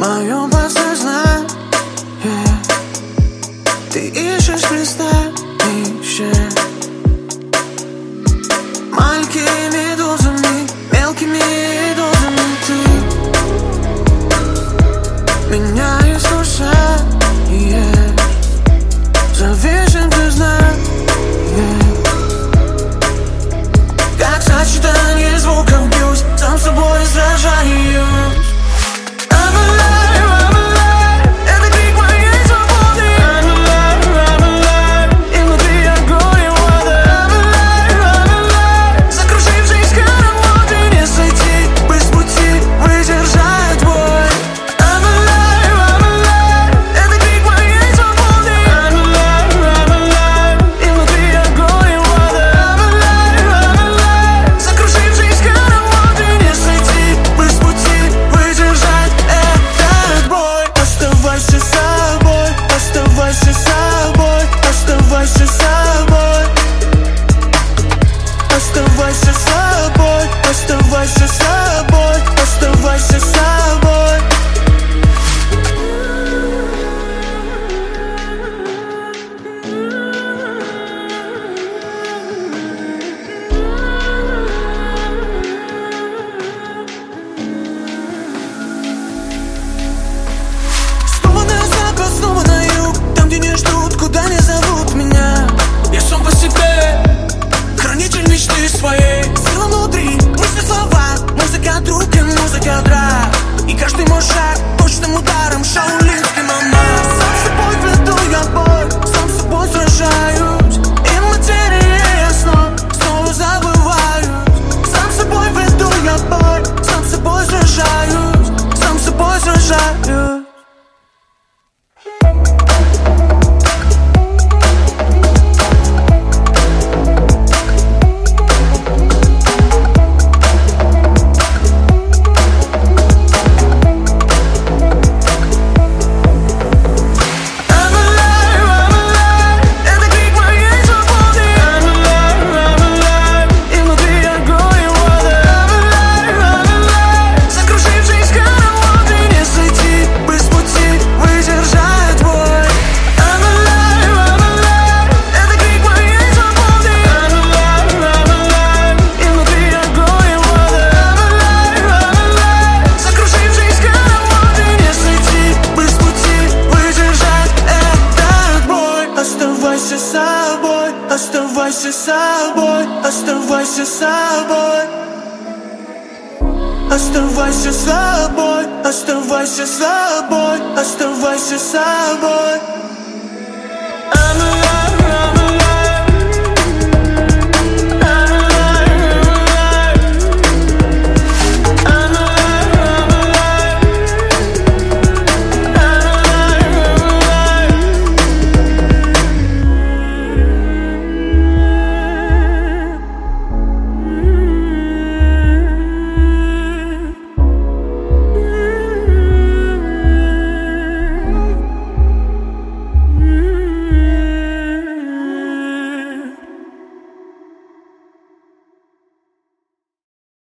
моем подсознании. Ты ищешь пристанище маленькими дозами, мелкими дозами. Ты меня искушаешь, зависим признанием, как сочетание звуков бьюсь, сам собой сражаюсь. Оставайся собой, оставайся собой, оставайся собой. Снова на запад, снова на юг, там, где не ждут, куда не зовут меня. Я сам по себе, хранитель мечты своей. Сила внутри, мысли, слова, музыка друг и музыка драк. И каждый мой шаг точным ударом шаолинский манер. Сам с собой веду я бой, сам с собой сражаюсь. И материи я снова забываюсь. Сам с собой веду я бой, сам с собой сражаюсь, сам с собой сражаюсь. Оставайся собой, оставайся собой. Оставайся собой, оставайся собой, оставайся собой.